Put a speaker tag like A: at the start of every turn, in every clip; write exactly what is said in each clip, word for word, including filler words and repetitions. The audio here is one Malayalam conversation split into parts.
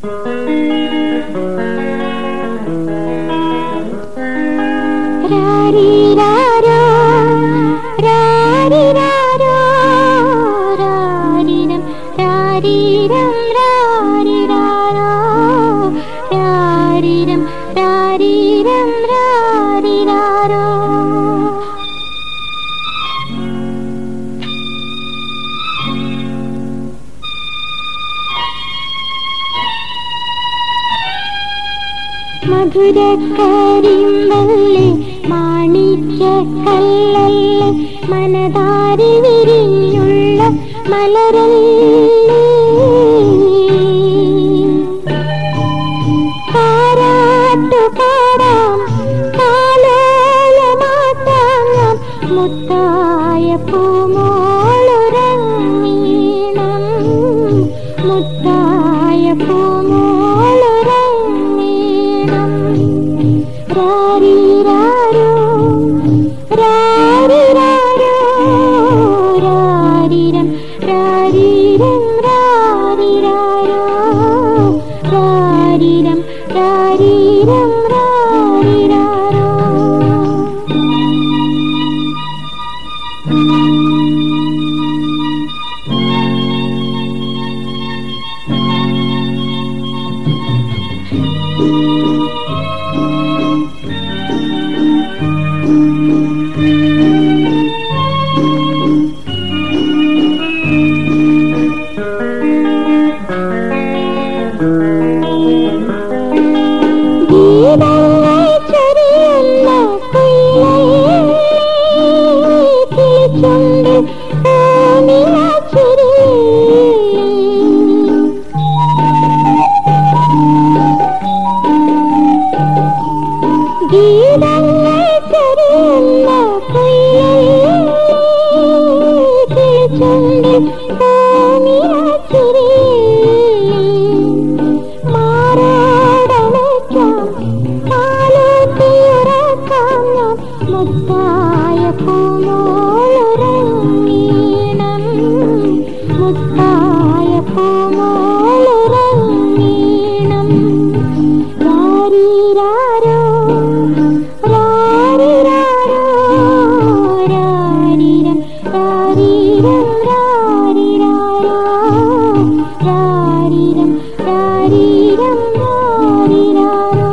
A: രാരിരാരോ രാരിരാരോ രാരിരം രാരിരം രാരിരാരോ രാരിരം രാരിരം രാരിരാരോ. മധുരക്കരിമ്പല്ലേ മാണിക്യക്കല്ലല്ലേ മനതാരി വിരിഞ്ഞുള്ള മലരല്ലേ പാരാട്ടുപാടാം കാലോലമാട്ടാം ഞാൻ മുത്തായ പൂമോളുറങ്ങീണം മുത്തായ പൂമോളുറങ്ങീണം. രാരിരാരോ രാരിരാരോ രാരിരം രാരിരം രാരിരാരോ രാരിരം രാരിരം രാരിരാരോ. മുത്തായ പൂമോളുറങ്ങീണം മുത്തായ പൂമോളുറങ്ങീണം. രാരിരാരോ രാരിരാരോ രാരിരം രാരിരം രാരിരാരോ രാരിരം രാരിരം രാരിരാരോ.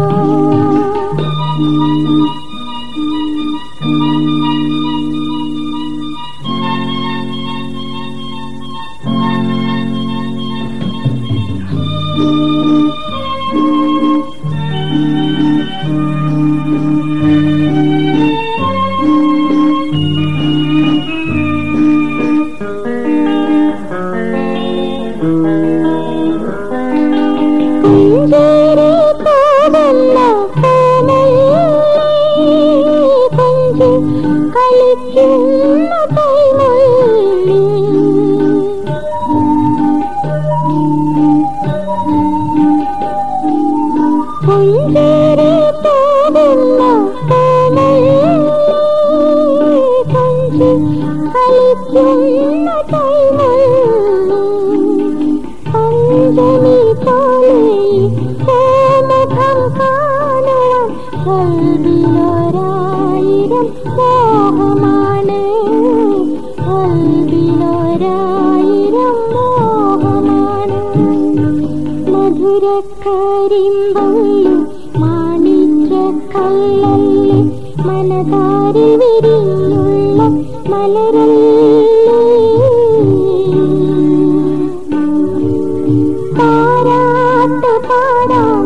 A: കൽബിലൊരായിരം മോഹമാണ് കൽബിലൊരായിരം മോഹമാണ്. മധുരക്കരിമ്പല്ലേ മാണിക്യക്കല്ലല്ലേ മനതാരി വിരിഞ്ഞുള്ള മലരല്ലേ പാരാട്ടുപാടാം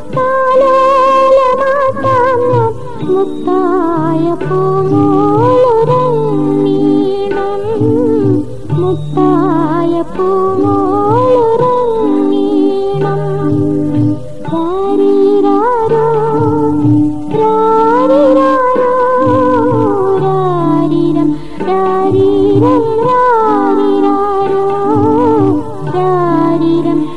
A: കാലോലമാട്ടാം ഞാൻ മുത്തായ പൂമോളുറങ്ങീണം മുത്തായ പൂമോളുറങ്ങീണം. രാരിരാരോ രാരിരാരോ രാരിരം രാരിരം രാരിരാരോ രാരിരം